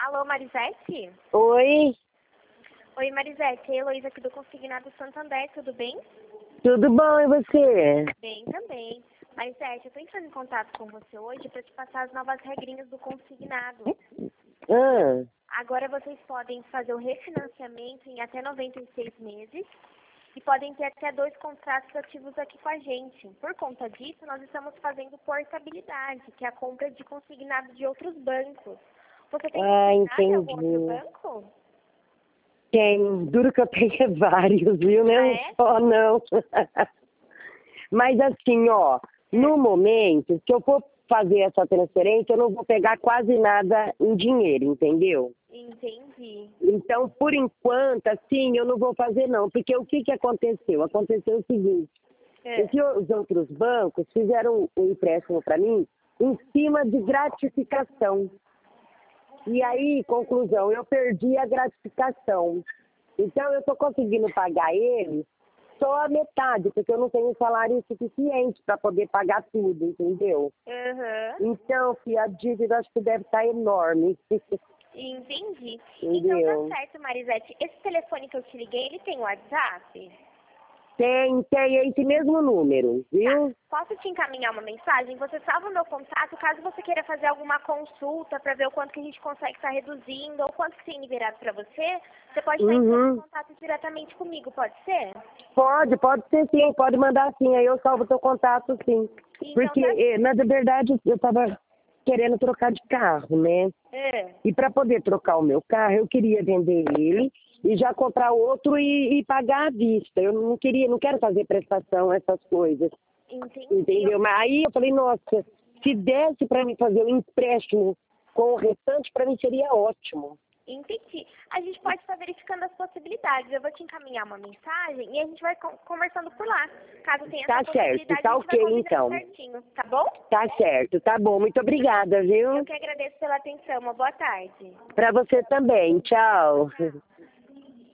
Alô, Marisete? Oi, Oi, Marisete. É a Heloísa aqui do Consignado Santander, tudo bem? tudo bom e você? Bem também. Marisete, eu tô entrando em contato com você hoje para te passar as novas regrinhas do Consignado. Ah, Agora vocês podem fazer o refinanciamento em até 96 meses e podem ter até 2 contratos ativos aqui com a gente. Por conta disso, nós estamos fazendo portabilidade, que é a compra de consignado de outros bancos. Você tem consignado em algum outro entendi. banco? Tem, duro que eu tenho é vários, viu? Não Ah, é é? só, não. Mas assim, ó, no momento, se eu for fazer essa transferência, eu não vou pegar quase nada em dinheiro, entendeu? Entendi. Então, por enquanto, assim, eu não vou fazer não, porque o que aconteceu? Aconteceu o seguinte, É. os outros bancos fizeram um empréstimo para mim em cima de gratificação. E aí, conclusão, eu perdi a gratificação. Então, eu estou conseguindo pagar ele só a metade, porque eu não tenho salário suficiente para poder pagar tudo, entendeu? Aham. Então, filha, a dívida acho que deve estar enorme. Entendi. Então tá Entendeu? certo, Marisete. Esse telefone que eu te liguei, ele tem WhatsApp? Tem esse mesmo número, Tá. viu? Posso te encaminhar uma mensagem? Você salva o meu contato caso você queira fazer alguma consulta para ver o quanto que a gente consegue estar reduzindo ou quanto que tem liberado para você. Você pode estar entrando em Uhum. contato diretamente comigo, pode ser? Pode ser sim, pode mandar sim, aí eu salvo o teu contato sim. Então Porque, tá. na verdade, eu tava querendo trocar de carro, né? É. E para poder trocar o meu carro, eu queria vender ele e já comprar outro e pagar à vista. Eu não quero fazer prestação, essas coisas, Entendi. entendeu? Mas aí eu falei, nossa, se desse para mim fazer um empréstimo com o restante, para mim seria ótimo. Entendi. A gente pode estar verificando as possibilidades. Eu vou te encaminhar uma mensagem e a gente vai conversando por lá. Caso tenha Tá essa certo, possibilidade, tá a gente vai ok combinando então. certinho, tá bom? Tá certo, tá bom. Muito obrigada, Eu viu? que agradeço pela atenção. Uma boa tarde. Para você também. Tchau.